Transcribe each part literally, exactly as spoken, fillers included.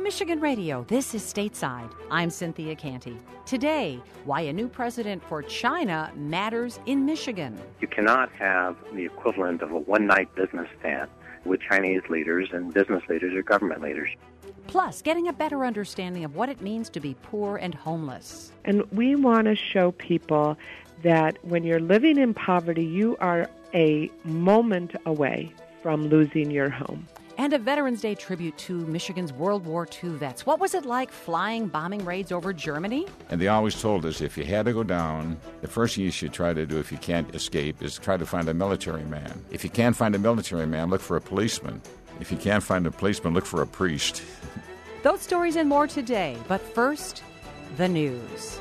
Michigan Radio, this is Stateside. I'm Cynthia Canty. Today, why a new president for China matters in Michigan. You cannot have the equivalent of a one-night business stand with Chinese leaders and business leaders or government leaders. Plus, getting a better understanding of what it means to be poor and homeless. And we want to show people that when you're living in poverty, you are a moment away from losing your home. And a Veterans Day tribute to Michigan's World War Two vets. What was it like flying bombing raids over Germany? And they always told us if you had to go down, the first thing you should try to do if you can't escape is try to find a military man. If you can't find a military man, look for a policeman. If you can't find a policeman, look for a priest. Those stories and more today. But first, the news.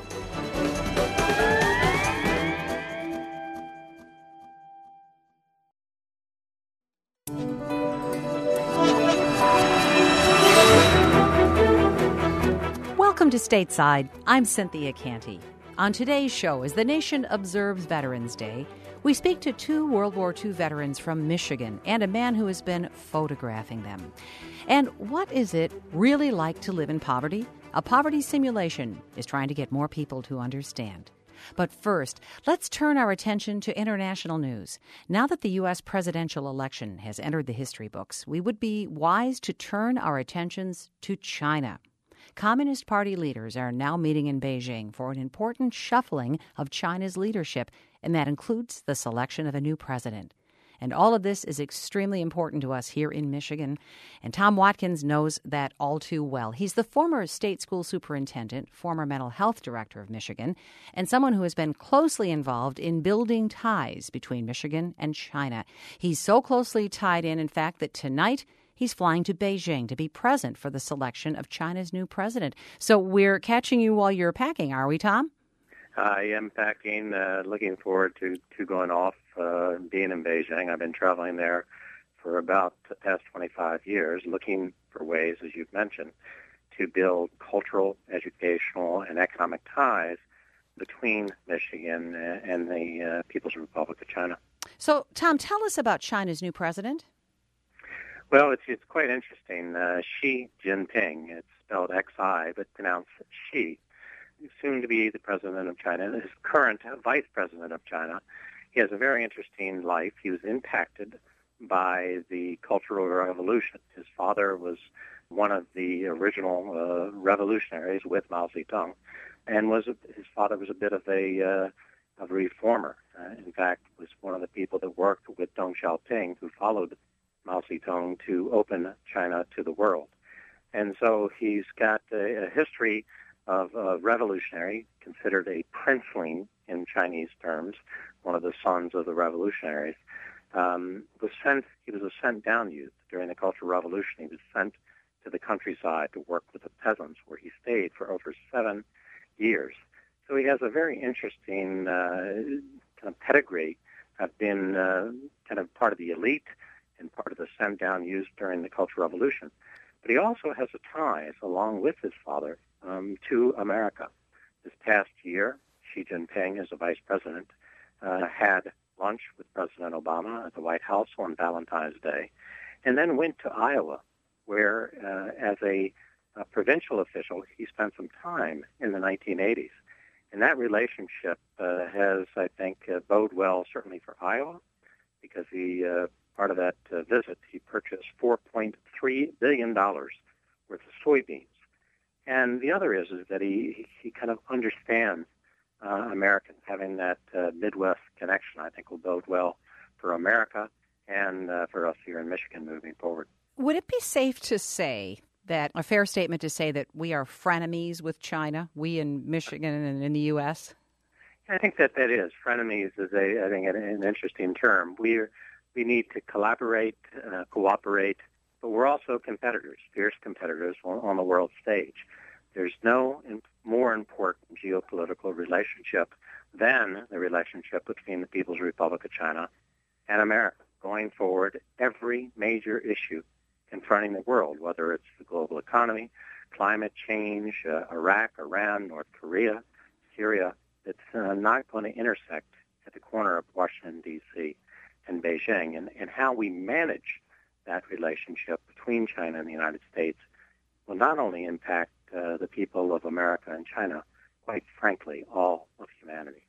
Welcome to Stateside. I'm Cynthia Canty. On today's show, as the nation observes Veterans Day, we speak to two World War Two veterans from Michigan and a man who has been photographing them. And what is it really like to live in poverty? A poverty simulation is trying to get more people to understand. But first, let's turn our attention to international news. Now that the U S presidential election has entered the history books, we would be wise to turn our attentions to China. Communist Party leaders are now meeting in Beijing for an important shuffling of China's leadership, and that includes the selection of a new president. And all of this is extremely important to us here in Michigan, and Tom Watkins knows that all too well. He's the former state school superintendent, former mental health director of Michigan, and someone who has been closely involved in building ties between Michigan and China. He's so closely tied in, in fact, that tonight he's flying to Beijing to be present for the selection of China's new president. So we're catching you while you're packing, are we, Tom? I am packing, uh, looking forward to, to going off, uh, being in Beijing. I've been traveling there for about the past twenty-five years, looking for ways, as you've mentioned, to build cultural, educational, and economic ties between Michigan and the uh, People's Republic of China. So, Tom, tell us about China's new president. Well, it's it's quite interesting. Uh, Xi Jinping, it's spelled X I, but pronounced Xi, soon to be the president of China, his current vice president of China. He has a very interesting life. He was impacted by the Cultural Revolution. His father was one of the original uh, revolutionaries with Mao Zedong, and was a, his father was a bit of a, uh, of a reformer. Uh, in fact, was one of the people that worked with Deng Xiaoping, who followed Mao Zedong to open China to the world. And so he's got a, a history of a revolutionary, considered a princeling in Chinese terms, one of the sons of the revolutionaries. Um, was sent. He was a sent-down youth during the Cultural Revolution. He was sent to the countryside to work with the peasants, where he stayed for over seven years. So he has a very interesting uh, kind of pedigree. I've been uh, kind of part of the elite and part of the sent-down youth during the Cultural Revolution. But he also has a ties, along with his father, um, to America. This past year, Xi Jinping, as a vice president, uh, had lunch with President Obama at the White House on Valentine's Day, and then went to Iowa, where, uh, as a, a provincial official, he spent some time in the nineteen eighties. And that relationship uh, has, I think, uh, bode well, certainly for Iowa, because he, uh, part of that uh, visit, he purchased four point three billion dollars worth of soybeans. And the other is, is that he, he kind of understands uh, Americans. Having that uh, Midwest connection, I think, will bode well for America and uh, for us here in Michigan moving forward. Would it be safe to say that, a fair statement to say that we are frenemies with China, we in Michigan and in the U S? I think that that is. Frenemies is, a, I think, an, an interesting term. We're, we need to collaborate, uh, cooperate, but we're also competitors, fierce competitors on, on the world stage. There's no in, more important geopolitical relationship than the relationship between the People's Republic of China and America. Going forward, every major issue confronting the world, whether it's the global economy, climate change, uh, Iraq, Iran, North Korea, Syria, it's uh, not going to intersect at the corner of Washington, D C and Beijing. And, and how we manage that relationship between China and the United States will not only impact uh, the people of America and China, quite frankly, all of humanity.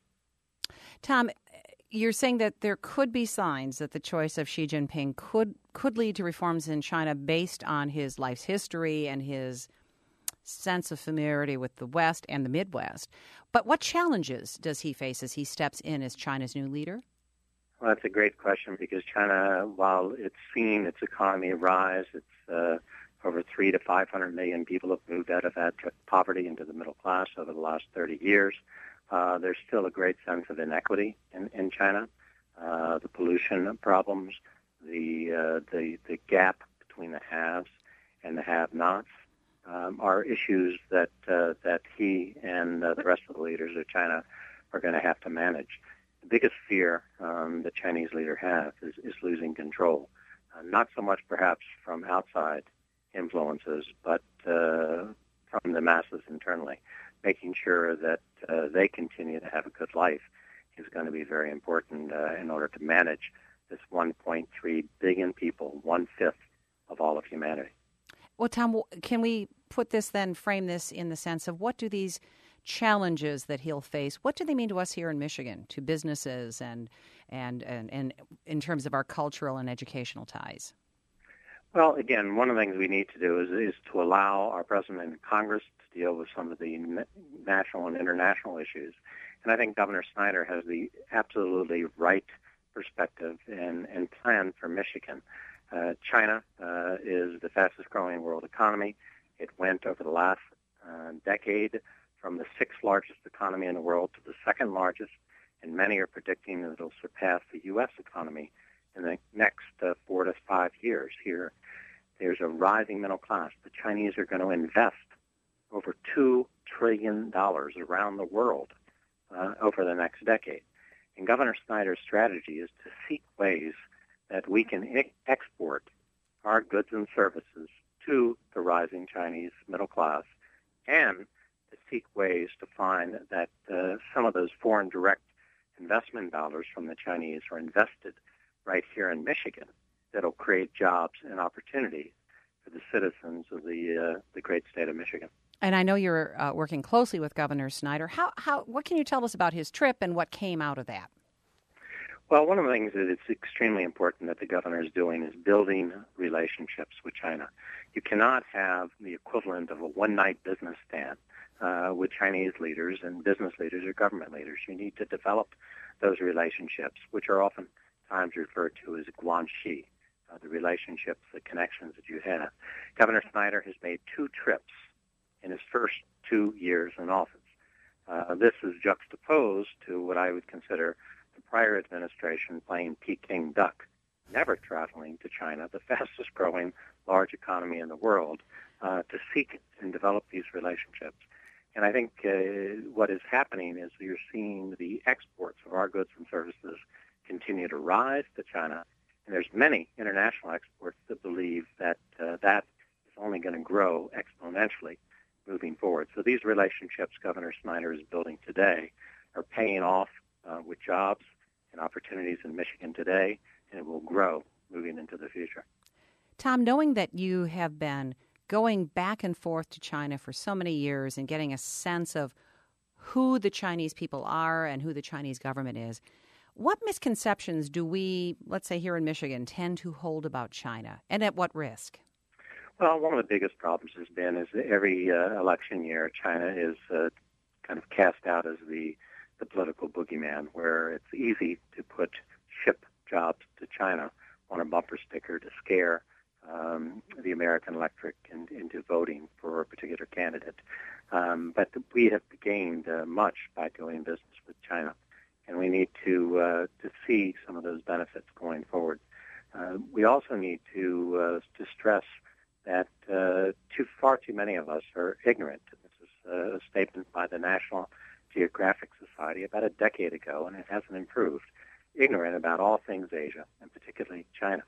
Tom, you're saying that there could be signs that the choice of Xi Jinping could could lead to reforms in China based on his life's history and his sense of familiarity with the West and the Midwest. But what challenges does he face as he steps in as China's new leader? Well, that's a great question, because China, while it's seen its economy rise, it's uh, over three to five hundred million people have moved out of abject poverty into the middle class over the last thirty years. Uh, there's still a great sense of inequity in, in China. Uh, the pollution problems, the, uh, the the gap between the haves and the have-nots um, are issues that uh, that he and uh, the rest of the leaders of China are going to have to manage. The biggest fear um, the Chinese leader has is, is losing control, uh, not so much perhaps from outside influences, but uh, from the masses internally. Making sure that uh, they continue to have a good life is going to be very important uh, in order to manage this one point three billion people, one-fifth of all of humanity. Well, Tom, can we put this then, frame this in the sense of what do these challenges that he'll face, what do they mean to us here in Michigan, to businesses and and and, and in terms of our cultural and educational ties? Well, again, one of the things we need to do is, is to allow our president and Congress to deal with some of the national and international issues. And I think Governor Snyder has the absolutely right perspective and, and plan for Michigan. Uh, China uh, is the fastest growing world economy. It went over the last uh, decade from the sixth largest economy in the world to the second largest, and many are predicting that it'll surpass the U S economy in the next uh, four to five years. Here, there's a rising middle class. The Chinese are going to invest over two trillion dollars around the world uh, over the next decade. And Governor Snyder's strategy is to seek ways that we can e- export our goods and services to the rising Chinese middle class, and to seek ways to find that uh, some of those foreign direct investment dollars from the Chinese are invested right here in Michigan that'll create jobs and opportunities for the citizens of the uh, the great state of Michigan. And I know you're uh, working closely with Governor Snyder. How how what can you tell us about his trip and what came out of that? Well, one of the things that it's extremely important that the governor is doing is building relationships with China. You cannot have the equivalent of a one-night business stand uh, with Chinese leaders and business leaders or government leaders. You need to develop those relationships, which are often times referred to as guanxi, uh, the relationships, the connections that you have. Governor Snyder has made two trips in his first two years in office. Uh, this is juxtaposed to what I would consider the prior administration playing Peking duck, never traveling to China, the fastest growing large economy in the world, uh, to seek and develop these relationships. And I think uh, what is happening is you're seeing the exports of our goods and services continue to rise to China, and there's many international experts that believe that uh, that is only going to grow exponentially moving forward. So these relationships Governor Snyder is building today are paying off uh, with jobs and opportunities in Michigan today, and it will grow moving into the future. Tom, knowing that you have been going back and forth to China for so many years and getting a sense of who the Chinese people are and who the Chinese government is, what misconceptions do we, let's say here in Michigan, tend to hold about China, and at what risk? Well, one of the biggest problems has been is that every uh, election year, China is uh, kind of cast out as the, the political boogeyman, where it's easy to put ship jobs to China on a bumper sticker to scare um, the American electorate in, into voting for a particular candidate. Um, but we have gained uh, much by doing business with China, and we need to uh, to see some of those benefits going forward. Uh, we also need to uh, to stress that uh, too far too many of us are ignorant. This is a statement by the National Geographic Society about a decade ago, and it hasn't improved. Ignorant about all things Asia, and particularly China.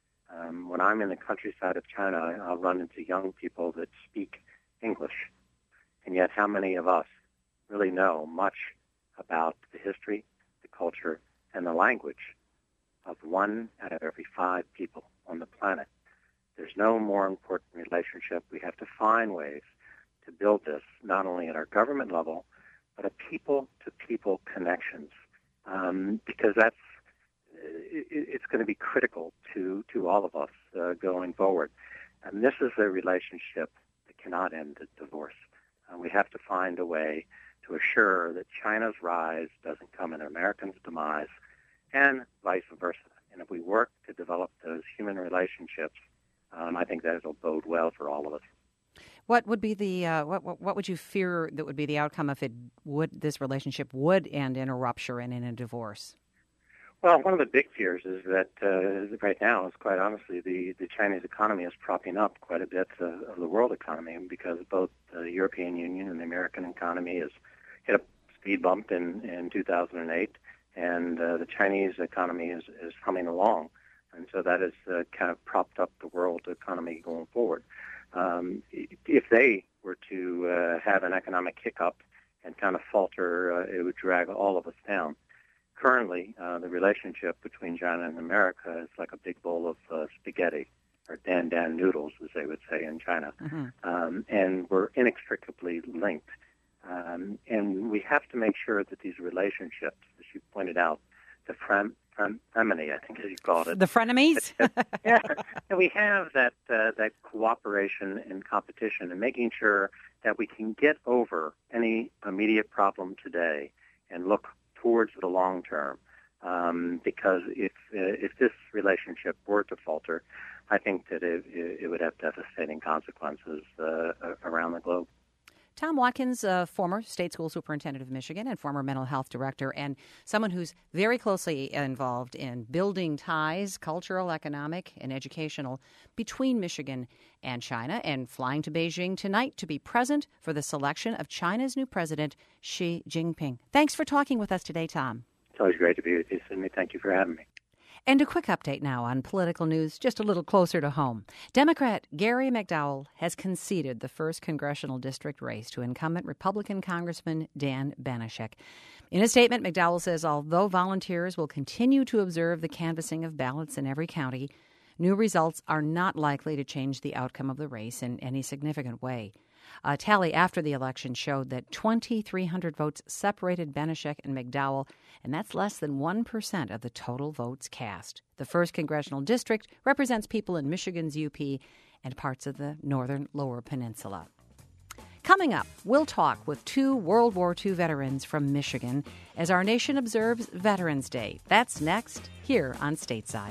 Um, when I'm in the countryside of China, I'll run into young people that speak English, and yet how many of us really know much about the history, the culture, and the language of one out of every five people on the planet? There's no more important relationship. We have to find ways to build this, not only at our government level, but a people-to-people connections, um, because that's it, it's going to be critical to, to all of us uh, going forward. And this is a relationship that cannot end at divorce. Uh, we have to find a way to assure that China's rise doesn't come in Americans' demise, and vice versa. And if we work to develop those human relationships, um, I think that it'll bode well for all of us. What would be the uh, what, what what would you fear that would be the outcome if it would this relationship would end in a rupture and in a divorce? Well, one of the big fears is that uh, right now is quite honestly the, the Chinese economy is propping up quite a bit uh, of the world economy, because both the European Union and the American economy has hit a speed bump in, in two thousand eight, and uh, the Chinese economy is, is humming along. And so that has uh, kind of propped up the world economy going forward. Um, if they were to uh, have an economic hiccup and kind of falter, uh, it would drag all of us down. Currently, uh, the relationship between China and America is like a big bowl of uh, spaghetti, or dan dan noodles, as they would say in China. Mm-hmm. Um, and we're inextricably linked. Um, and we have to make sure that these relationships, as you pointed out, the fren- fren- frenemy, I think as you called it. The frenemies? Yeah, and we have that uh, that cooperation and competition, and making sure that we can get over any immediate problem today and look towards the long term. Um, because if uh, if this relationship were to falter, I think that it, it would have devastating consequences uh, around the globe. Tom Watkins, uh, former state school superintendent of Michigan and former mental health director, and someone who's very closely involved in building ties, cultural, economic, and educational, between Michigan and China, and flying to Beijing tonight to be present for the selection of China's new president, Xi Jinping. Thanks for talking with us today, Tom. It's always great to be with you, Sydney. Thank you for having me. And a quick update now on political news just a little closer to home. Democrat Gary McDowell has conceded the first congressional district race to incumbent Republican Congressman Dan Banashek. In a statement, McDowell says although volunteers will continue to observe the canvassing of ballots in every county, new results are not likely to change the outcome of the race in any significant way. A tally after the election showed that twenty-three hundred votes separated Banashek and McDowell, and that's less than one percent of the total votes cast. The first congressional district represents people in Michigan's U P and parts of the northern Lower Peninsula. Coming up, we'll talk with two World War Two veterans from Michigan as our nation observes Veterans Day. That's next, here on Stateside.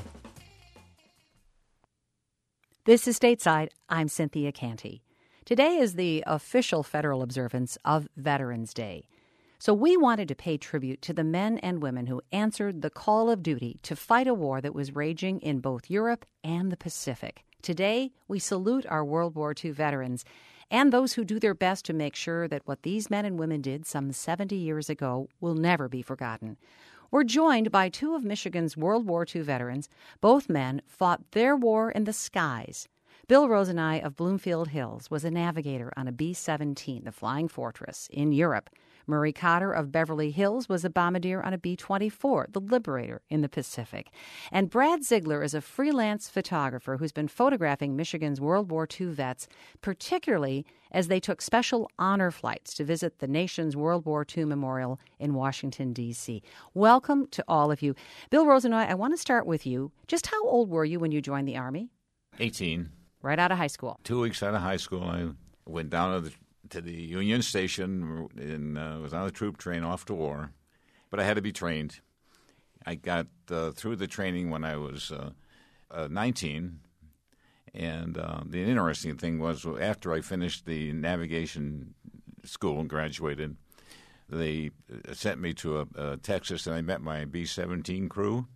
This is Stateside. I'm Cynthia Canty. Today is the official federal observance of Veterans Day. So we wanted to pay tribute to the men and women who answered the call of duty to fight a war that was raging in both Europe and the Pacific. Today, we salute our World War Two veterans and those who do their best to make sure that what these men and women did some seventy years ago will never be forgotten. We're joined by two of Michigan's World War Two veterans. Both men fought their war in the skies. Bill Rosenei of Bloomfield Hills was a navigator on a B seventeen, the Flying Fortress, in Europe. Murray Cotter of Beverly Hills was a bombardier on a B twenty-four, the Liberator, in the Pacific. And Brad Ziegler is a freelance photographer who's been photographing Michigan's World War Two vets, particularly as they took special honor flights to visit the nation's World War Two memorial in Washington, D C Welcome to all of you. Bill Rosenei, I want to start with you. Just how old were you when you joined the Army? eighteen. Right out of high school. Two weeks out of high school, I went down to the, to the Union Station and uh, was on a troop train off to war. But I had to be trained. I got uh, through the training when I was uh, uh, nineteen. And uh, the interesting thing was after I finished the navigation school and graduated, they sent me to a, a Texas, and I met my B seventeen crew.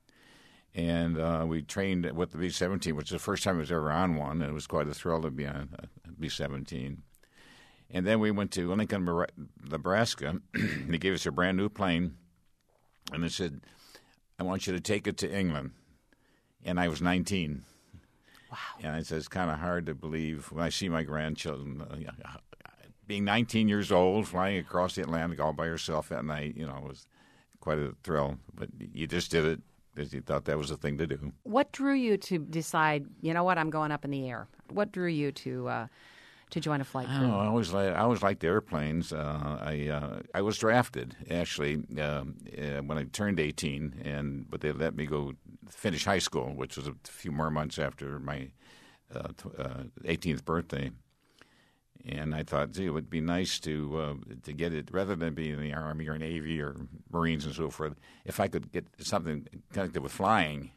And uh, we trained with the B seventeen, which was the first time I was ever on one, and it was quite a thrill to be on a B seventeen. And then we went to Lincoln, Nebraska. They gave us a brand new plane, and they said, I want you to take it to England. And I was nineteen. Wow. And I said, it's kind of hard to believe when I see my grandchildren uh, being nineteen years old, flying across the Atlantic all by yourself at night. You know, it was quite a thrill. But you just did it. Because you thought that was the thing to do. What drew you to decide, you know what, I'm going up in the air? what drew you to uh, to join a flight crew? I don't know. I always like I always liked the airplanes. Uh, I uh, I was drafted actually um, uh, when I turned eighteen, and but they let me go finish high school, which was a few more months after my uh, uh, eighteenth birthday. And I thought, gee, it would be nice to uh, to get it rather than be in the Army or Navy or Marines and so forth. If I could get something connected with flying.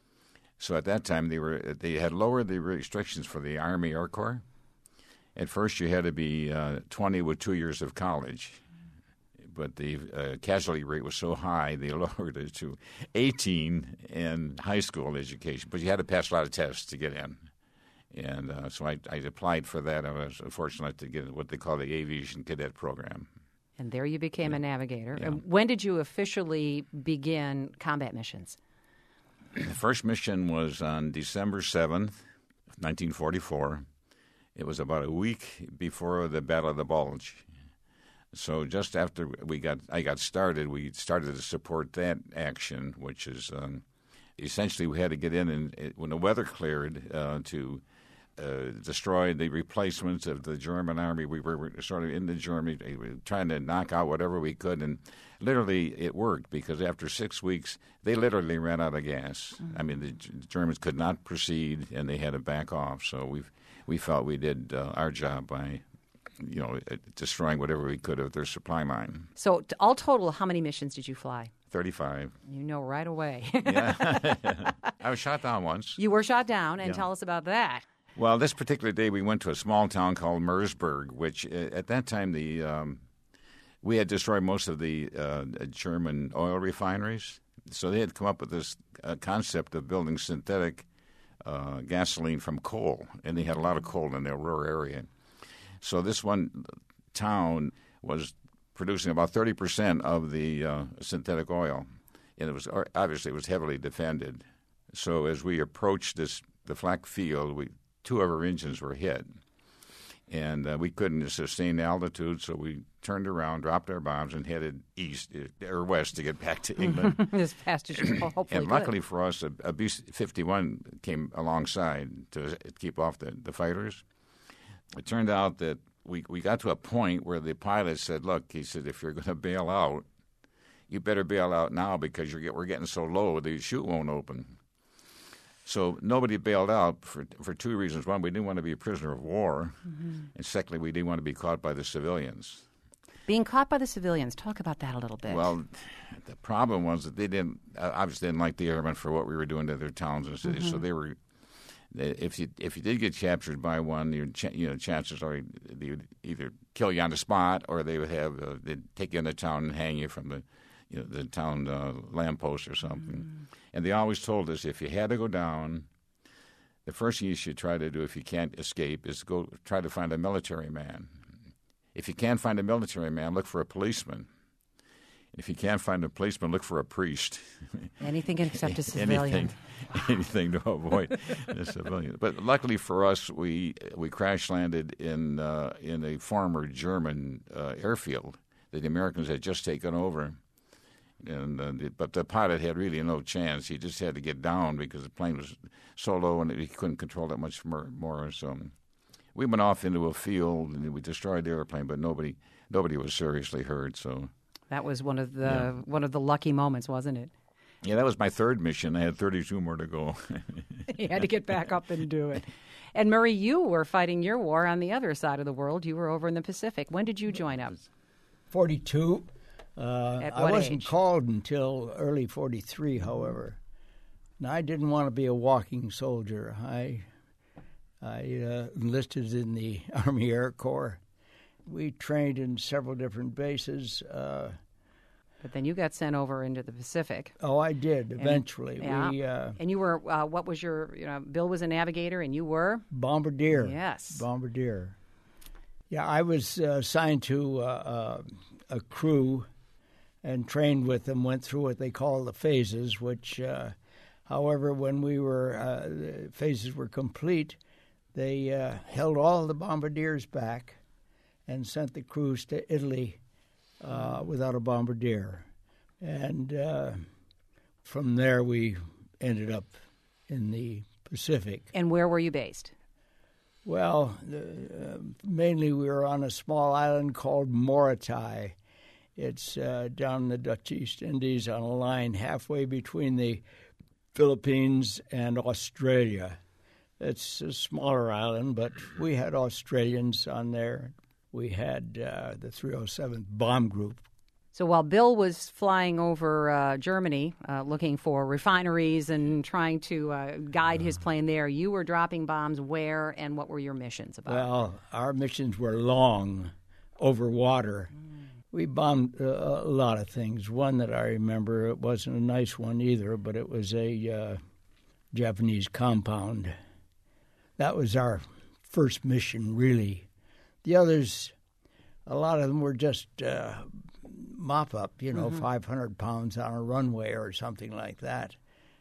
So at that time, they were they had lowered the restrictions for the Army Air Corps. At first, you had to be uh, twenty with two years of college, but the uh, casualty rate was so high they lowered it to eighteen and high school education. But you had to pass a lot of tests to get in. And uh, so I, I applied for that. I was fortunate to get what they call the Aviation Cadet Program. And there you became yeah. a navigator. Yeah. And when did you officially begin combat missions? The first mission was on December seventh, nineteen forty-four. It was about a week before the Battle of the Bulge. So just after we got, I got started, we started to support that action, which is um, essentially we had to get in and it, when the weather cleared uh, to uh, destroy the replacements of the German army. We were sort of into Germany, we were trying to knock out whatever we could, and literally it worked because after six weeks, they literally ran out of gas. Mm-hmm. I mean, the, the Germans could not proceed, and they had to back off. So we we felt we did uh, our job by, you know, destroying whatever we could of their supply line. So t- all total, how many missions did you fly? thirty-five. You know right away. Yeah. I was shot down once. You were shot down, and Yeah. tell us about that. Well, this particular day we went to a small town called Mersburg, which uh, at that time the um, we had destroyed most of the uh, German oil refineries. So they had come up with this uh, concept of building synthetic uh, gasoline from coal, and they had a lot of coal in their rural area. So this one town was producing about thirty percent of the uh, synthetic oil, and it was obviously it was heavily defended. So as we approached this the flak field, we two of our engines were hit, and uh, we couldn't sustain the altitude, so we turned around, dropped our bombs, and headed east or west to get back to England. As fast as you hopefully And luckily could. for us, a, a B fifty-one came alongside to keep off the, the fighters. It turned out that we, we got to a point where the pilot said, look, he said, if you're going to bail out, you better bail out now because you're get, we're getting so low the chute won't open. So nobody bailed out for for two reasons. One, we didn't want to be a prisoner of war. Mm-hmm. And secondly, we didn't want to be caught by the civilians. Being caught by the civilians, talk about that a little bit. Well, the problem was that they didn't uh, obviously didn't like the airmen for what we were doing to their towns and cities. Mm-hmm. So they were, they, if you if you did get captured by one, your ch- you know chances are they would either kill you on the spot or they would have uh, they'd take you in the town and hang you from the you know the town uh, lamppost or something. Mm-hmm. And they always told us if you had to go down, the first thing you should try to do if you can't escape is go try to find a military man. If you can't find a military man, look for a policeman. If you can't find a policeman, look for a priest. Anything except a civilian. anything, anything to avoid a civilian. But luckily for us, we we crash landed in uh, in a former German uh, airfield that the Americans had just taken over. And uh, the, but the pilot had really no chance. He just had to get down because the plane was so low and he couldn't control it much more. more. So we went off into a field and we destroyed the airplane, but nobody nobody was seriously hurt. So that was one of the Yeah. one of the lucky moments, wasn't it? yeah, that was my third mission. I had thirty-two more to go. You had to get back up and do it. And Murray, you were fighting your war on the other side of the world. You were over in the Pacific. When did you join up? forty-two. Uh, At I what wasn't age? called until early forty-three, however. And I didn't want to be a walking soldier. I I uh, enlisted in the Army Air Corps. We trained in several different bases. Uh, But then you got sent over into the Pacific. oh, I did eventually. Yeah. We uh, And you were, uh, what was your, you know, Bill was a navigator and you were? Bombardier. Yes. Bombardier. Yeah, I was uh, assigned to uh, uh, a crew and trained with them, went through what they call the phases, which, uh, however, when we were, uh, the phases were complete, they uh, held all the bombardiers back and sent the crews to Italy uh, without a bombardier. And uh, from there we ended up in the Pacific. And where were you based? Well, uh, mainly we were on a small island called Morotai. It's uh, down in the Dutch East Indies on a line halfway between the Philippines and Australia. It's a smaller island, but we had Australians on there. We had uh, the three oh seventh Bomb Group. So while Bill was flying over uh, Germany, uh, looking for refineries and trying to uh, guide his plane there, you were dropping bombs where, and what were your missions about? Well, our missions were long, over water. Mm. We bombed uh, a lot of things. One that I remember, it wasn't a nice one either, but it was a uh, Japanese compound. That was our first mission, really. The others, a lot of them were just uh, mop-up, you know, mm-hmm. five hundred pounds on a runway or something like that.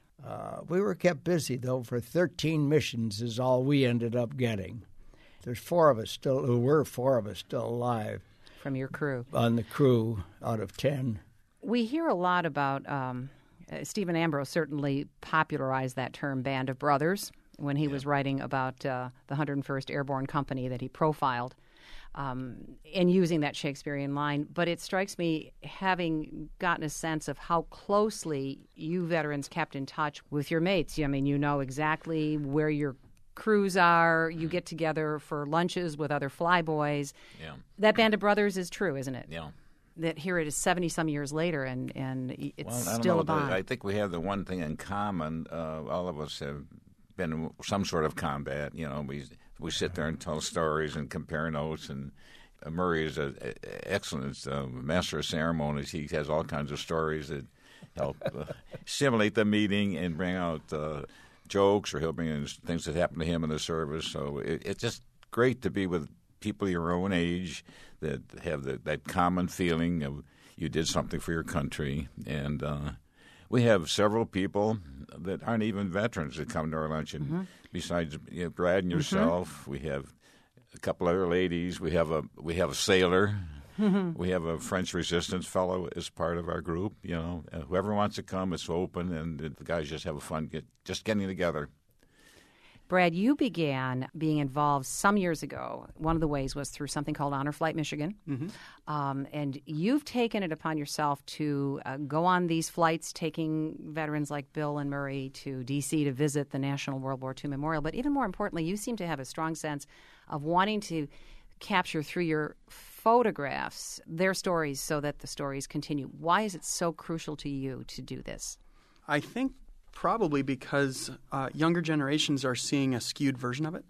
Uh, we were kept busy, though, for thirteen missions is all we ended up getting. There's four of us still, there were four of us still alive. From your crew? On the crew, out of ten. We hear a lot about, um, uh, Stephen Ambrose certainly popularized that term, Band of Brothers, when he yeah. was writing about uh, the one hundred first Airborne Company that he profiled. Um, and using that Shakespearean line. But it strikes me, having gotten a sense of how closely you veterans kept in touch with your mates. I mean, you know exactly where your crews are. You get together for lunches with other flyboys. Yeah. That Band of Brothers is true, isn't it? Yeah. That here it is seventy-some years later, and, and it's well, I don't still know, a bond. I think we have the one thing in common. Uh, all of us have been in some sort of combat. You know, we we sit there and tell stories and compare notes. And uh, Murray is an excellent uh, master of ceremonies. He has all kinds of stories that help uh, stimulate the meeting and bring out uh, jokes, or he'll bring in things that happened to him in the service. So it, it's just great to be with people your own age that have the, that common feeling of you did something for your country. And uh, we have several people that aren't even veterans that come to our luncheon. Mm-hmm. Besides you know, Brad and yourself, mm-hmm. we have a couple other ladies. We have a we have a sailor. Mm-hmm. We have a French resistance fellow as part of our group. You know, uh, whoever wants to come, it's open, and the guys just have a fun get, just getting together. Brad, you began being involved some years ago. One of the ways was through something called Honor Flight Michigan. Mm-hmm. Um, and you've taken it upon yourself to uh, go on these flights, taking veterans like Bill and Murray to D C to visit the National World War Two Memorial. But even more importantly, you seem to have a strong sense of wanting to capture through your photographs their stories so that the stories continue. Why is it so crucial to you to do this? I think probably because uh, younger generations are seeing a skewed version of it,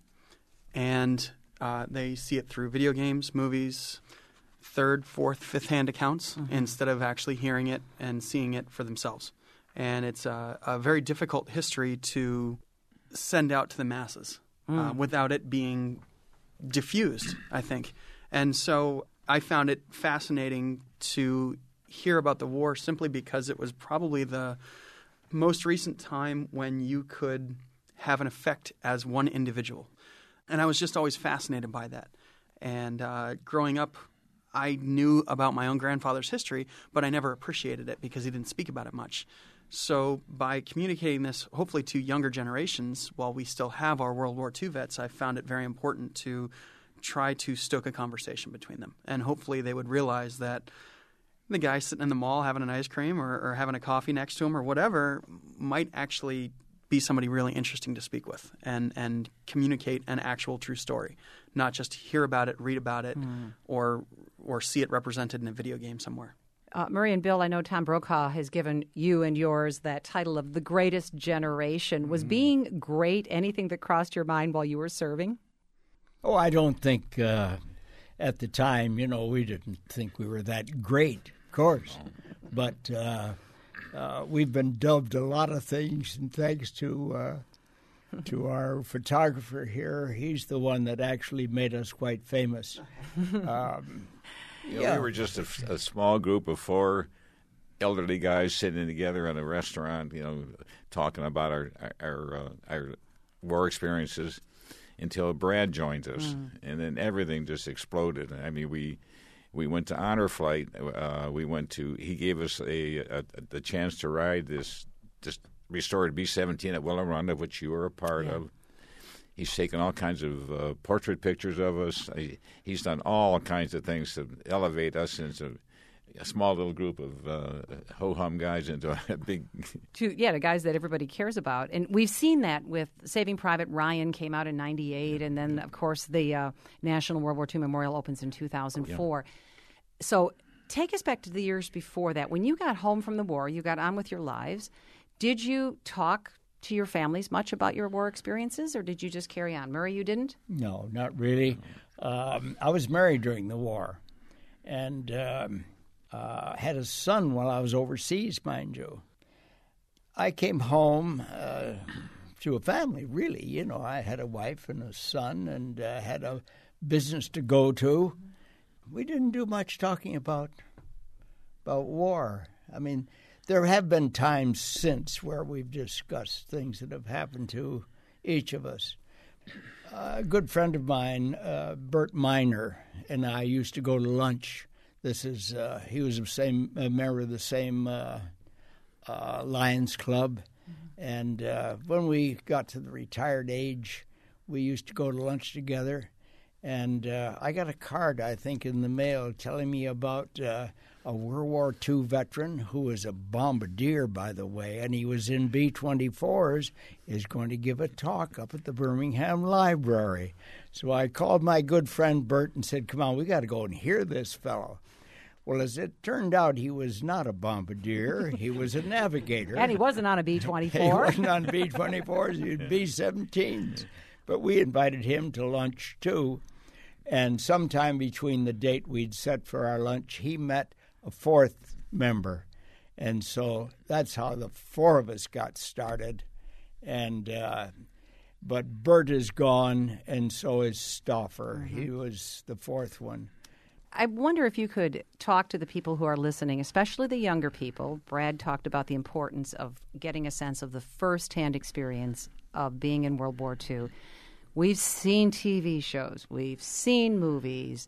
and uh, they see it through video games, movies, third, fourth, fifth-hand accounts, mm-hmm. instead of actually hearing it and seeing it for themselves. And it's a, a very difficult history to send out to the masses mm. uh, without it being diffused, I think. And so I found it fascinating to hear about the war simply because it was probably the most recent time when you could have an effect as one individual. And I was just always fascinated by that. And uh, growing up, I knew about my own grandfather's history, but I never appreciated it because he didn't speak about it much. So by communicating this, hopefully to younger generations, while we still have our World War Two vets, I found it very important to try to stoke a conversation between them. And hopefully they would realize that the guy sitting in the mall having an ice cream or, or having a coffee next to him or whatever might actually be somebody really interesting to speak with and, and communicate an actual true story, not just hear about it, read about it, mm. or or see it represented in a video game somewhere. Uh, Murray and Bill, I know Tom Brokaw has given you and yours that title of the greatest generation. Was mm. being great anything that crossed your mind while you were serving? Oh, I don't think uh, at the time, you know, we didn't think we were that great. Of course, but uh, uh, we've been dubbed a lot of things, and thanks to uh, to our photographer here, he's the one that actually made us quite famous. Um, you know, yeah. We were just a, a small group of four elderly guys sitting together in a restaurant, you know, talking about our our, uh, our war experiences until Brad joined us, mm. and then everything just exploded. I mean, we. We went to Honor Flight. Uh, we went to. He gave us a, a, a the chance to ride this this restored B seventeen at Willow Run, of which you were a part yeah. of. He's taken all kinds of uh, portrait pictures of us. He, he's done all kinds of things to elevate us into a small little group of uh, ho-hum guys into a big... to, yeah, the guys that everybody cares about. And we've seen that with Saving Private Ryan came out in ninety-eight, and then, of course, the uh, National World War Two Memorial opens in two thousand four. Yeah. So take us back to the years before that. When you got home from the war, you got on with your lives. Did you talk to your families much about your war experiences, or did you just carry on? Murray, you didn't? No, not really. Um, I was married during the war, and um, uh, had a son while I was overseas, mind you. I came home uh, to a family, really. You know, I had a wife and a son, and uh, had a business to go to. We didn't do much talking about about war. I mean, there have been times since where we've discussed things that have happened to each of us. Uh, a good friend of mine, uh, Bert Miner, and I used to go to lunch. This is uh, he was the same a member of the same uh, uh, Lions Club, mm-hmm. and uh, when we got to the retired age, we used to go to lunch together. And uh, I got a card, I think, in the mail telling me about uh, a World War Two veteran who was a bombardier, by the way, and he was in B twenty-fours, is going to give a talk up at the Birmingham Library. So I called my good friend Bert and said, come on, we got to go and hear this fellow. Well, as it turned out, he was not a bombardier. He was a navigator. And he wasn't on a B twenty-four. He wasn't on B twenty-fours. He was B seventeens. But we invited him to lunch, too. And sometime between the date we'd set for our lunch, he met a fourth member. And so that's how the four of us got started. And uh, but Bert is gone, and so is Stauffer. Mm-hmm. He was the fourth one. I wonder if you could talk to the people who are listening, especially the younger people. Brad talked about the importance of getting a sense of the firsthand experience of being in World War Two. We've seen T V shows. We've seen movies.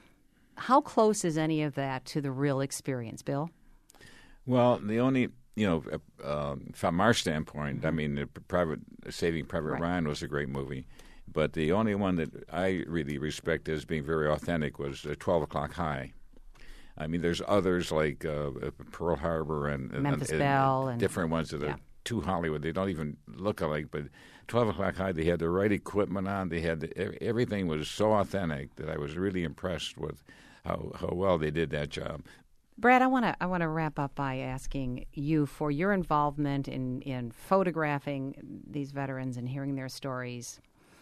How close is any of that to the real experience, Bill? Well, the only, you know, uh, from our standpoint, I mean, the private Saving Private right. Ryan was a great movie. But the only one that I really respect as being very authentic was uh, twelve O'Clock High. I mean, there's others like uh, Pearl Harbor and, Memphis and, Belle and different ones that yeah. are too Hollywood. They don't even look alike. But twelve O'Clock High, they had the right equipment on. They had the, everything was so authentic that I was really impressed with how, how well they did that job. Brad, I want to I want to wrap up by asking you for your involvement in, in photographing these veterans and hearing their stories.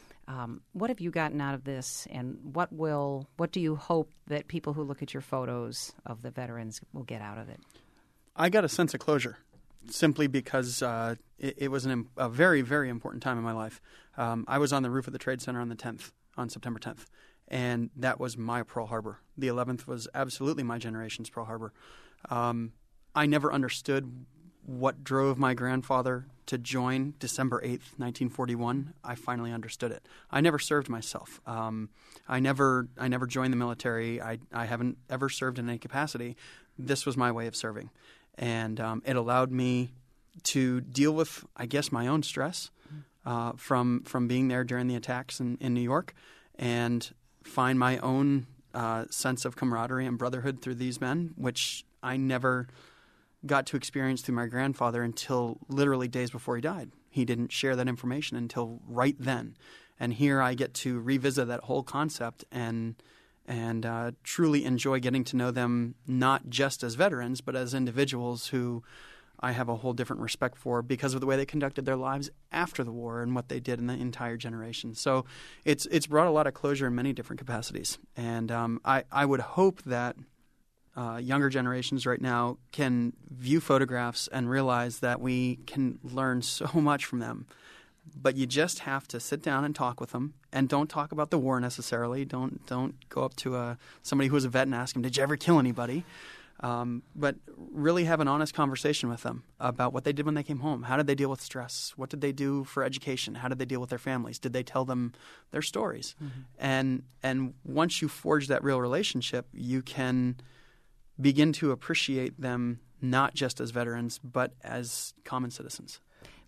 Um, what have you gotten out of this, and what will what do you hope that people who look at your photos of the veterans will get out of it? I got a sense of closure, simply because uh, it, it was an, a very, very important time in my life. Um, I was on the roof of the Trade Center on the tenth, on September tenth, and that was my Pearl Harbor. The eleventh was absolutely my generation's Pearl Harbor. Um, I never understood what drove my grandfather to join December eighth, nineteen forty-one. I finally understood it. I never served myself. Um, I never I never joined the military. I, I haven't ever served in any capacity. This was my way of serving. And um, it allowed me to deal with, I guess, my own stress uh, from from being there during the attacks in, in New York, and find my own uh, sense of camaraderie and brotherhood through these men, which I never got to experience through my grandfather until literally days before he died. He didn't share that information until right then. And here I get to revisit that whole concept and and uh, truly enjoy getting to know them, not just as veterans, but as individuals who I have a whole different respect for because of the way they conducted their lives after the war and what they did in the entire generation. So it's it's brought a lot of closure in many different capacities. And um, I, I would hope that Uh, younger generations right now can view photographs and realize that we can learn so much from them. But you just have to sit down and talk with them, and don't talk about the war necessarily. Don't don't go up to a, somebody who was a vet and ask them, did you ever kill anybody? Um, but really have an honest conversation with them about what they did when they came home. How did they deal with stress? What did they do for education? How did they deal with their families? Did they tell them their stories? Mm-hmm. And and once you forge that real relationship, you can begin to appreciate them not just as veterans, but as common citizens.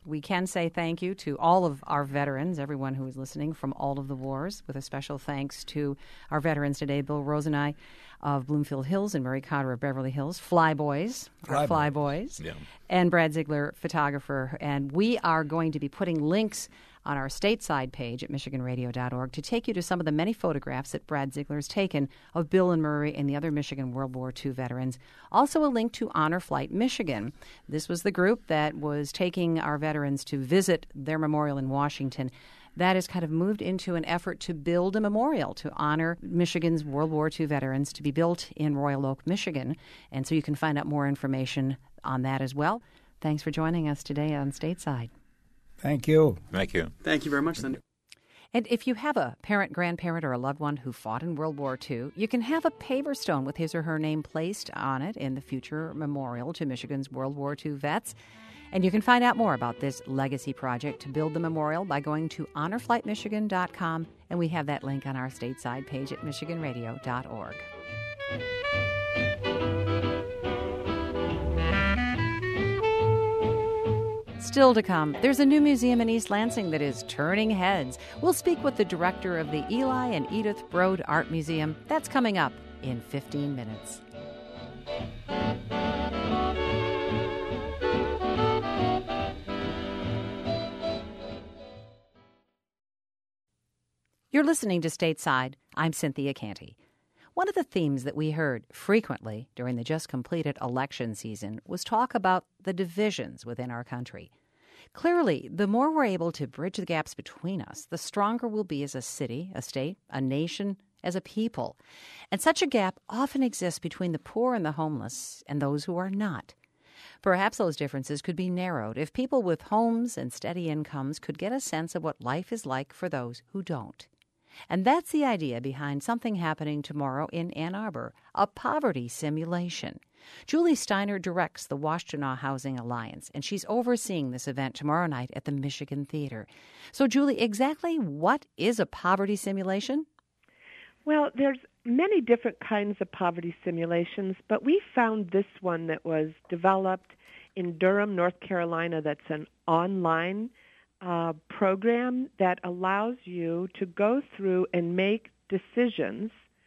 We can say thank you to all of our veterans, everyone who is listening from all of the wars, with a special thanks to our veterans today, Bill Rosenai of Bloomfield Hills and Murray Cotter of Beverly Hills, Fly Boys, Fly, Fly Boys, yeah. and Brad Ziegler, photographer. And we are going to be putting links on our stateside page at michigan radio dot org to take you to some of the many photographs that Brad Ziegler has taken of Bill and Murray and the other Michigan World War Two veterans. Also a link to Honor Flight Michigan. This was the group that was taking our veterans to visit their memorial in Washington. That has kind of moved into an effort to build a memorial to honor Michigan's World War Two veterans, to be built in Royal Oak, Michigan. And so you can find out more information on that as well. Thanks for joining us today on Stateside. Thank you. Thank you. Thank you very much, Cindy. And if you have a parent, grandparent, or a loved one who fought in World War Two, you can have a paver stone with his or her name placed on it in the future memorial to Michigan's World War Two vets. And you can find out more about this legacy project to build the memorial by going to honor flight michigan dot com, and we have that link on our stateside page at michigan radio dot org. Still to come, there's a new museum in East Lansing that is turning heads. We'll speak with the director of the Eli and Edith Broad Art Museum. That's coming up in fifteen minutes. You're listening to Stateside. I'm Cynthia Canty. One of the themes that we heard frequently during the just-completed election season was talk about the divisions within our country. Clearly, the more we're able to bridge the gaps between us, the stronger we'll be as a city, a state, a nation, as a people. And such a gap often exists between the poor and the homeless and those who are not. Perhaps those differences could be narrowed if people with homes and steady incomes could get a sense of what life is like for those who don't. And that's the idea behind something happening tomorrow in Ann Arbor, a poverty simulation. Julie Steiner directs the Washtenaw Housing Alliance, and she's overseeing this event tomorrow night at the Michigan Theater. So, Julie, exactly what is a poverty simulation? Well, there's many different kinds of poverty simulations, but we found this one that was developed in Durham, North Carolina, that's an online uh, program that allows you to go through and make decisions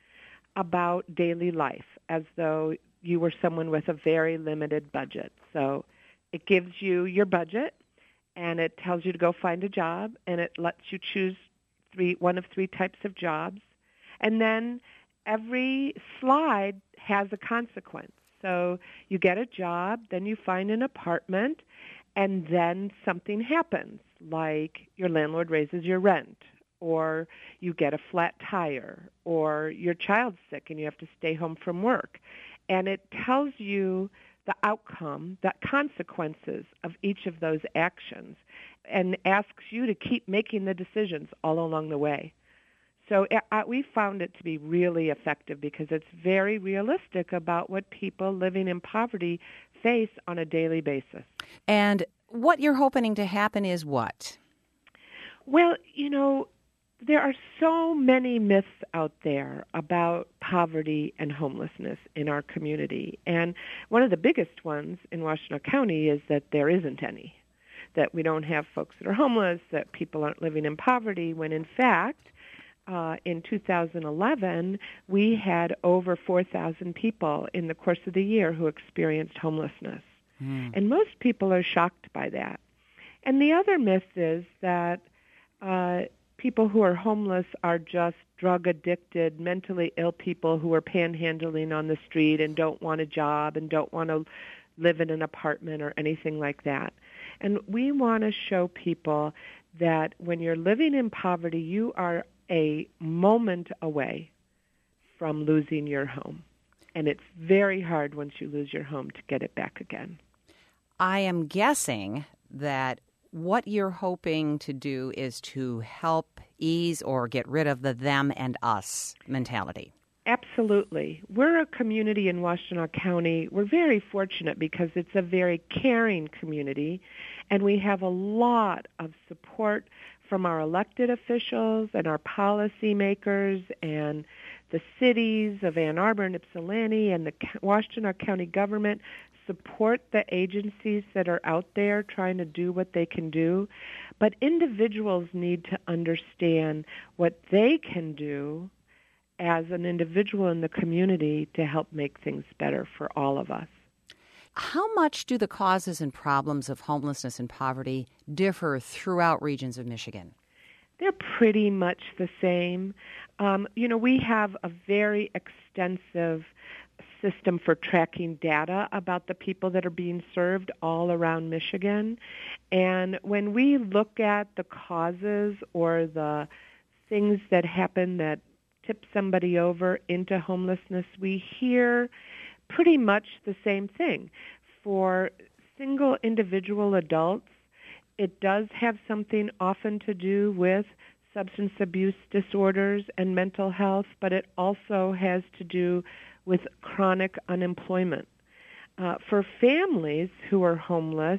about daily life as though you were someone with a very limited budget. So it gives you your budget, and it tells you to go find a job, and it lets you choose three, one of three types of jobs. And then every slide has a consequence. So you get a job, then you find an apartment, and then something happens, like your landlord raises your rent, or you get a flat tire, or your child's sick and you have to stay home from work. And it tells you the outcome, the consequences of each of those actions, and asks you to keep making the decisions all along the way. So uh, we found it to be really effective because it's very realistic about what people living in poverty face on a daily basis. And what you're hoping to happen is what? Well, you know, there are so many myths out there about poverty and homelessness in our community. And one of the biggest ones in Washtenaw County is that there isn't any, that we don't have folks that are homeless, that people aren't living in poverty, when in fact, Uh, in two thousand eleven, we had over four thousand people in the course of the year who experienced homelessness. Mm. And most people are shocked by that. And the other myth is that uh, people who are homeless are just drug-addicted, mentally ill people who are panhandling on the street and don't want a job and don't want to live in an apartment or anything like that. And we want to show people that when you're living in poverty, you are a moment away from losing your home. And it's very hard once you lose your home to get it back again. I am guessing that what you're hoping to do is to help ease or get rid of the them and us mentality. Absolutely. We're a community in Washtenaw County. We're very fortunate because it's a very caring community, and we have a lot of support from our elected officials and our policymakers and the cities of Ann Arbor and Ypsilanti and the Washtenaw County government support the agencies that are out there trying to do what they can do, but individuals need to understand what they can do as an individual in the community to help make things better for all of us. How much do the causes and problems of homelessness and poverty differ throughout regions of Michigan? They're pretty much the same. Um, you know, we have a very extensive system for tracking data about the people that are being served all around Michigan. And when we look at the causes or the things that happen that tip somebody over into homelessness, we hear pretty much the same thing. For single individual adults, it does have something often to do with substance abuse disorders and mental health, but it also has to do with chronic unemployment. Uh, for families who are homeless,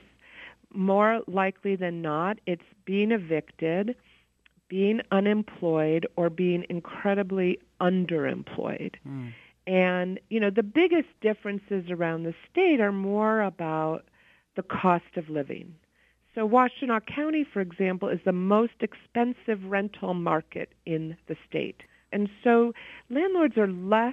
more likely than not, it's being evicted, being unemployed, or being incredibly underemployed. Mm. And, you know, the biggest differences around the state are more about the cost of living. So Washtenaw County, for example, is the most expensive rental market in the state. And so landlords are less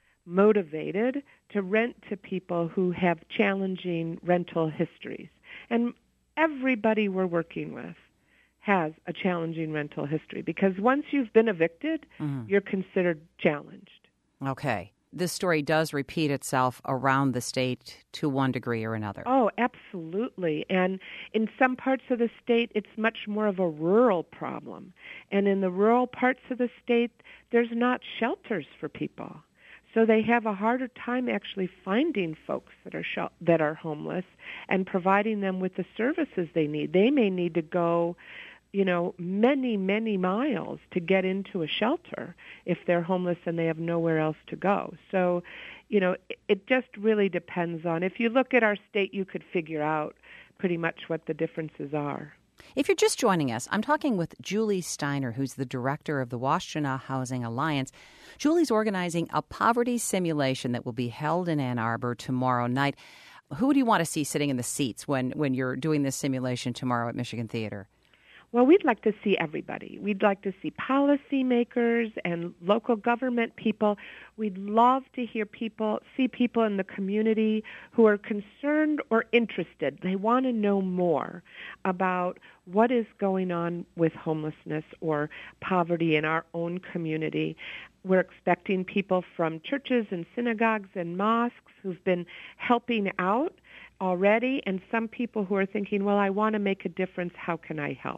motivated to rent to people who have challenging rental histories. And everybody we're working with has a challenging rental history because once you've been evicted, mm-hmm. you're considered challenged. Okay. This story does repeat itself around the state to one degree or another. Oh, absolutely. And in some parts of the state, it's much more of a rural problem. And in the rural parts of the state, there's not shelters for people. So they have a harder time actually finding folks that are sh- that are homeless and providing them with the services they need. They may need to go, you know, many, many miles to get into a shelter if they're homeless and they have nowhere else to go. So, you know, it, it just really depends on, if you look at our state, you could figure out pretty much what the differences are. If you're just joining us, I'm talking with Julie Steiner, who's the director of the Washtenaw Housing Alliance. Julie's organizing a poverty simulation that will be held in Ann Arbor tomorrow night. Who do you want to see sitting in the seats when, when you're doing this simulation tomorrow at Michigan Theater? Well, we'd like to see everybody. We'd like to see policymakers and local government people. We'd love to hear people, see people in the community who are concerned or interested. They want to know more about what is going on with homelessness or poverty in our own community. We're expecting people from churches and synagogues and mosques who've been helping out already, and some people who are thinking, well, I want to make a difference. How can I help?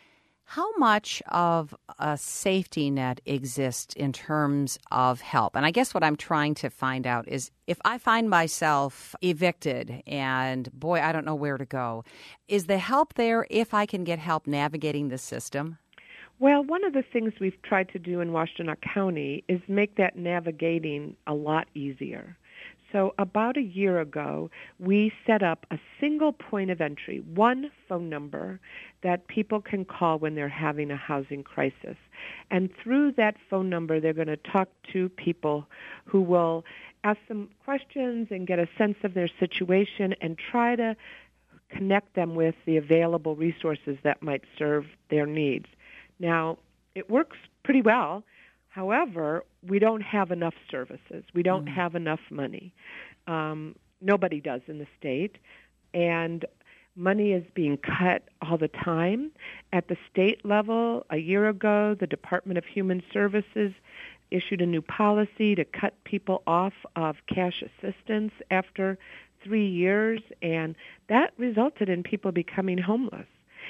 How much of a safety net exists in terms of help? And I guess what I'm trying to find out is if I find myself evicted and, boy, I don't know where to go, is the help there if I can get help navigating the system? Well, one of the things we've tried to do in Washtenaw County is make that navigating a lot easier. So about a year ago, we set up a single point of entry, one phone number that people can call when they're having a housing crisis. And through that phone number, they're going to talk to people who will ask them questions and get a sense of their situation and try to connect them with the available resources that might serve their needs. Now, it works pretty well. However, we don't have enough services. We don't mm. have enough money. Um, nobody does in the state. And money is being cut all the time. At the state level, a year ago, the Department of Human Services issued a new policy to cut people off of cash assistance after three years, and that resulted in people becoming homeless.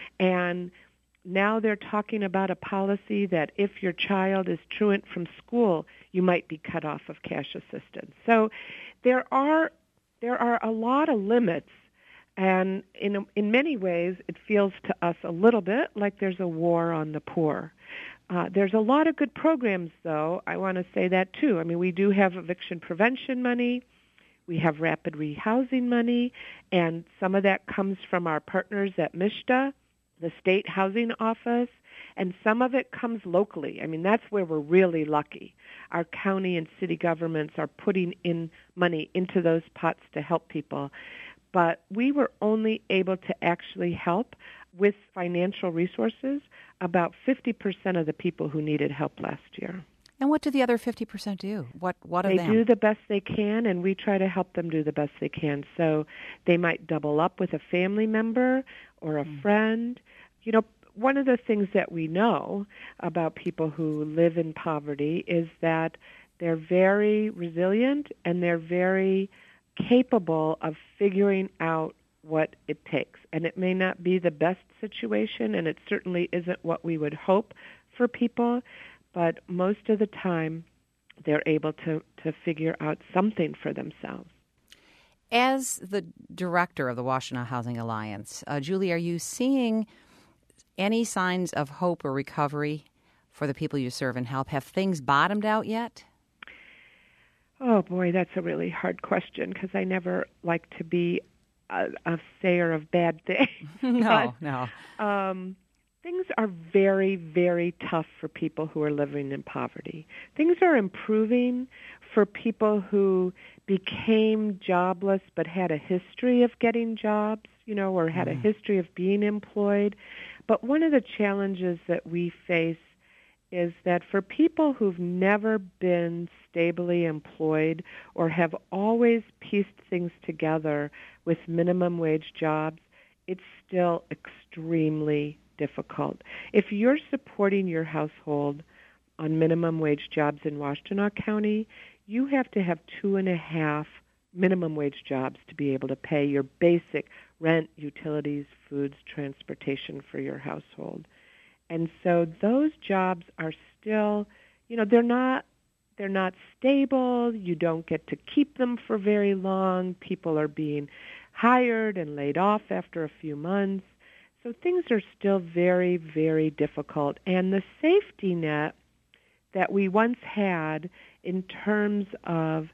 And now they're talking about a policy that if your child is truant from school, you might be cut off of cash assistance. So there are there are a lot of limits, and in in many ways it feels to us a little bit like there's a war on the poor. Uh, there's a lot of good programs, though. I want to say that, too. I mean, we do have eviction prevention money. We have rapid rehousing money, and some of that comes from our partners at MISHDA, the state housing office, And some of it comes locally. I mean, that's where we're really lucky. Our county and city governments are putting in money into those pots to help people. But we were only able to actually help with financial resources about fifty percent of the people who needed help last year. And what do the other fifty percent do? What what of they them? do the best they can, and we try to help them do the best they can. So they might double up with a family member or a mm. friend. You know, one of the things that we know about people who live in poverty is that they're very resilient and they're very capable of figuring out what it takes. And it may not be the best situation, and it certainly isn't what we would hope for people, but most of the time they're able to, to figure out something for themselves. As the director of the Washtenaw Housing Alliance, uh, Julie, are you seeing any signs of hope or recovery for the people you serve and help? Have things bottomed out yet? Oh, boy, that's a really hard question because I never like to be a, a sayer of bad things. no, but, no. Um, things are very, very tough for people who are living in poverty. Things are improving for people who became jobless but had a history of getting jobs, you know, or had mm. a history of being employed. But one of the challenges that we face is that for people who've never been stably employed or have always pieced things together with minimum wage jobs, it's still extremely difficult. If you're supporting your household on minimum wage jobs in Washtenaw County, you have to have two and a half minimum wage jobs to be able to pay your basic rent, utilities, foods, transportation for your household. And so those jobs are still, you know, they're not they're not stable. You don't get to keep them for very long. People are being hired and laid off after a few months. So things are still very, very difficult. And the safety net that we once had in terms of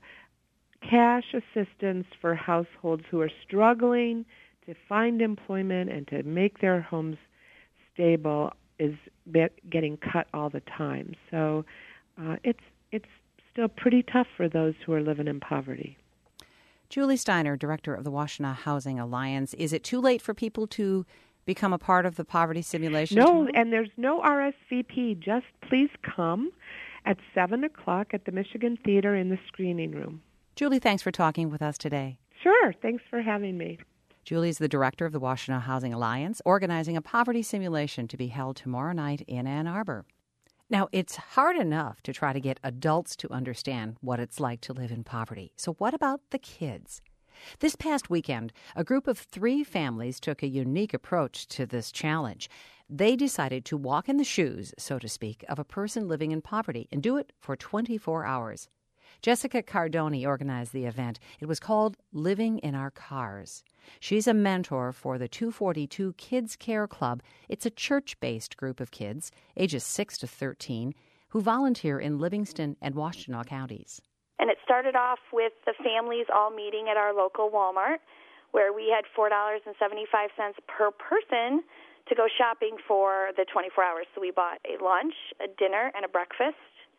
cash assistance for households who are struggling to find employment and to make their homes stable is getting cut all the time. So uh, it's it's still pretty tough for those who are living in poverty. Julie Steiner, director of the Washtenaw Housing Alliance. Is it too late for people to become a part of the poverty simulation? No, tomorrow? And there's no R S V P. Just please come at seven o'clock at the Michigan Theater in the screening room. Julie, thanks for talking with us today. Sure. Thanks for having me. Julie is the director of the Washtenaw Housing Alliance, organizing a poverty simulation to be held tomorrow night in Ann Arbor. Now, it's hard enough to try to get adults to understand what it's like to live in poverty. So what about the kids? This past weekend, a group of three families took a unique approach to this challenge. They decided to walk in the shoes, so to speak, of a person living in poverty and do it for twenty-four hours. Jessica Cardoni organized the event. It was called Living in Our Cars. She's a mentor for the two forty-two Kids Care Club. It's a church-based group of kids, ages six to thirteen, who volunteer in Livingston and Washtenaw counties. And it started off with the families all meeting at our local Walmart, where we had four dollars and seventy-five cents per person to go shopping for the twenty-four hours. So we bought a lunch, a dinner, and a breakfast.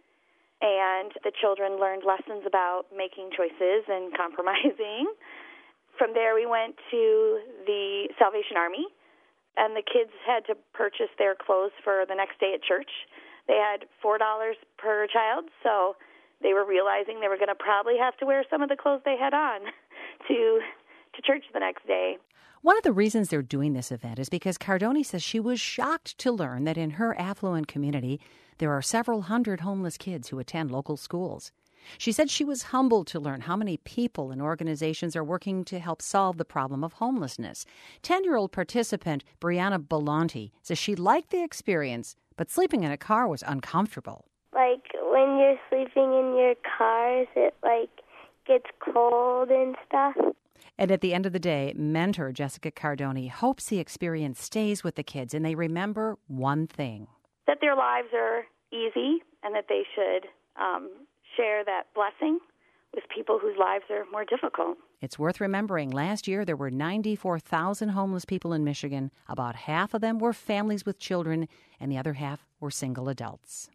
And the children learned lessons about making choices and compromising. From there, we went to the Salvation Army, and the kids had to purchase their clothes for the next day at church. They had four dollars per child, so they were realizing they were going to probably have to wear some of the clothes they had on to to church the next day. One of the reasons they're doing this event is because Cardoni says she was shocked to learn that in her affluent community, there are several hundred homeless kids who attend local schools. She said she was humbled to learn how many people and organizations are working to help solve the problem of homelessness. Ten-year-old participant Brianna Belanti says she liked the experience, but sleeping in a car was uncomfortable. Like, when you're sleeping in your cars, it, like, gets cold and stuff. And at the end of the day, mentor Jessica Cardoni hopes the experience stays with the kids and they remember one thing. That their lives are easy and that they should um, share that blessing with people whose lives are more difficult. It's worth remembering, last year there were ninety-four thousand homeless people in Michigan. About half of them were families with children, and the other half were single adults.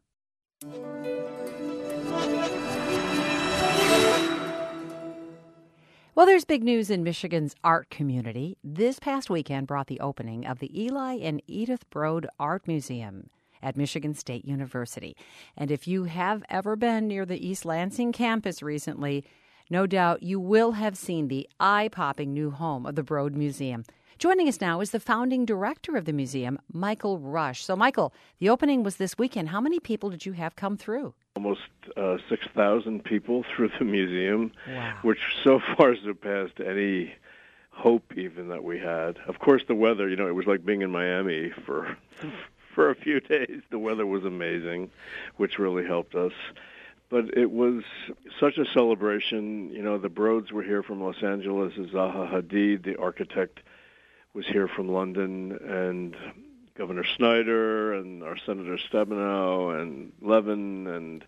Well, there's big news in Michigan's art community. This past weekend brought the opening of the Eli and Edith Broad Art Museum at Michigan State University. And if you have ever been near the East Lansing campus recently, no doubt you will have seen the eye-popping new home of the Broad Museum. Joining us now is the founding director of the museum, Michael Rush. So, Michael, the opening was this weekend. How many people did you have come through? Almost uh, six thousand people through the museum, wow. which so far surpassed any hope even that we had. Of course, the weather, you know, it was like being in Miami for for a few days. The weather was amazing, which really helped us. But it was such a celebration. You know, the Broads were here from Los Angeles. Zaha Hadid, the architect, was here from London, and Governor Snyder and our Senator Stabenow and Levin, and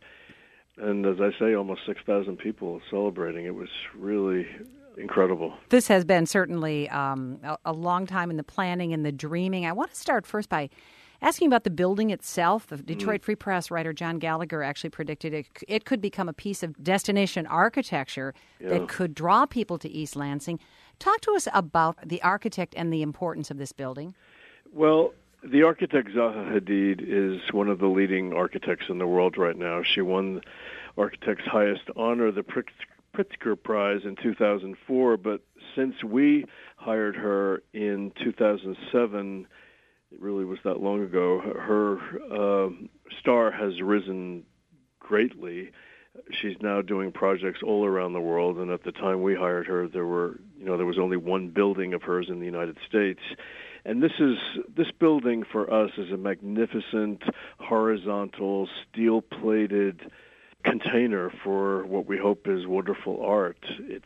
and as I say, almost six thousand people celebrating. It was really incredible. This has been certainly um, a, a long time in the planning and the dreaming. I want to start first by asking about the building itself. The Detroit mm. Free Press writer John Gallagher actually predicted it, it could become a piece of destination architecture yeah. that could draw people to East Lansing. Talk to us about the architect and the importance of this building. Well, the architect Zaha Hadid is one of the leading architects in the world right now. She won architect's highest honor, the Pritzker Prize, in two thousand four, but since we hired her in two thousand seven, it really was that long ago, her uh, star has risen greatly. She's now doing projects all around the world, and at the time we hired her, there were, you know, there was only one building of hers in the United States. And this is this building for us is a magnificent, horizontal, steel-plated container for what we hope is wonderful art. It's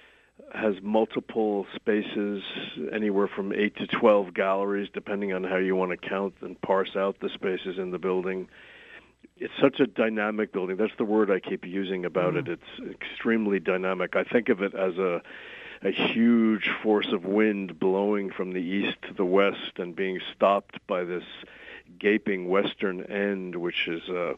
has multiple spaces, anywhere from eight to twelve galleries, depending on how you want to count and parse out the spaces in the building. It's such a dynamic building. That's the word I keep using about mm. it. It's extremely dynamic. I think of it as a a huge force of wind blowing from the east to the west and being stopped by this gaping western end, which is a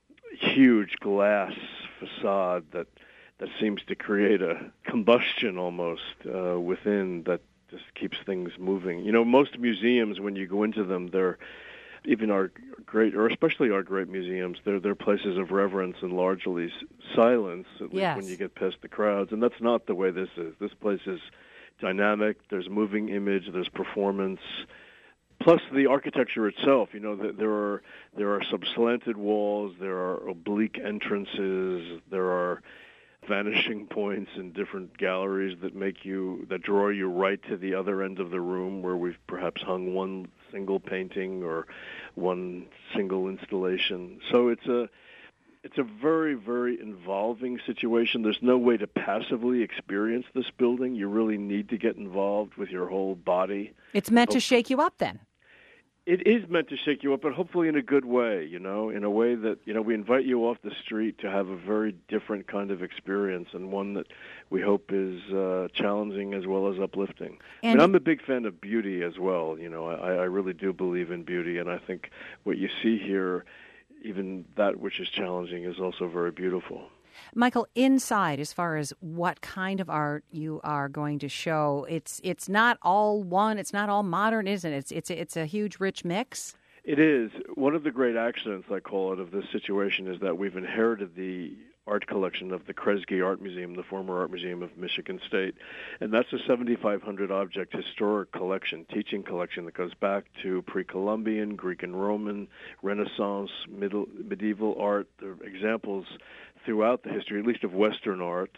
huge glass facade that that seems to create a combustion almost uh, within that just keeps things moving. You know, most museums, when you go into them, they're even our great, or especially our great museums, they're, they're places of reverence and largely silence, at yes. least when you get past the crowds. And that's not the way this is. This place is dynamic. There's moving image. There's performance. Plus the architecture itself. You know, there are there are subslanted walls. There are oblique entrances. There are vanishing points in different galleries that make you, that draw you right to the other end of the room where we've perhaps hung one single painting or one single installation. So it's a it's a very, very involving situation. There's no way to passively experience this building. You really need to get involved with your whole body. It's meant to shake you up then. It is meant to shake you up, but hopefully in a good way, you know, in a way that, you know, we invite you off the street to have a very different kind of experience, and one that we hope is uh, challenging as well as uplifting. And I mean, I'm a big fan of beauty as well. You know, I, I really do believe in beauty, and I think what you see here, even that which is challenging, is also very beautiful. Michael, inside, as far as what kind of art you are going to show, it's it's not all one, it's not all modern, isn't it? It's it's it's a huge, rich mix. It is. One of the great accidents, I call it, of this situation is that we've inherited the art collection of the Kresge Art Museum, the former art museum of Michigan State. And that's a seventy-five hundred object historic collection, teaching collection that goes back to pre-Columbian, Greek and Roman, Renaissance, middle, medieval art. There are examples throughout the history, at least of Western art.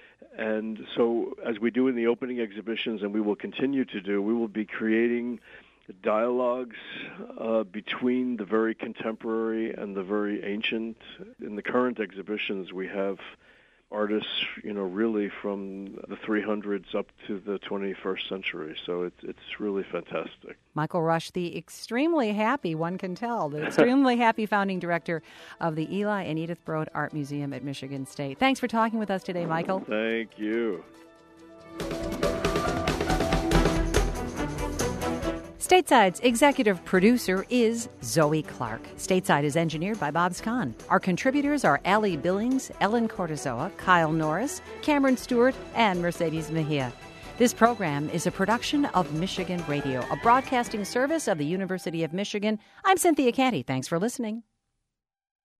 And so as we do in the opening exhibitions, and we will continue to do, we will be creating dialogues uh, between the very contemporary and the very ancient. In the current exhibitions, we have artists, you know, really from the three hundreds up to the twenty-first century. So it's it's really fantastic. Michael Rush, the extremely happy, one can tell, the extremely happy founding director of the Eli and Edith Broad Art Museum at Michigan State. Thanks for talking with us today, Michael. Thank you. Stateside's executive producer is Zoe Clark. Stateside is engineered by Bob Scahn. Our contributors are Allie Billings, Ellen Cortizoa, Kyle Norris, Cameron Stewart, and Mercedes Mejia. This program is a production of Michigan Radio, a broadcasting service of the University of Michigan. I'm Cynthia Canty. Thanks for listening.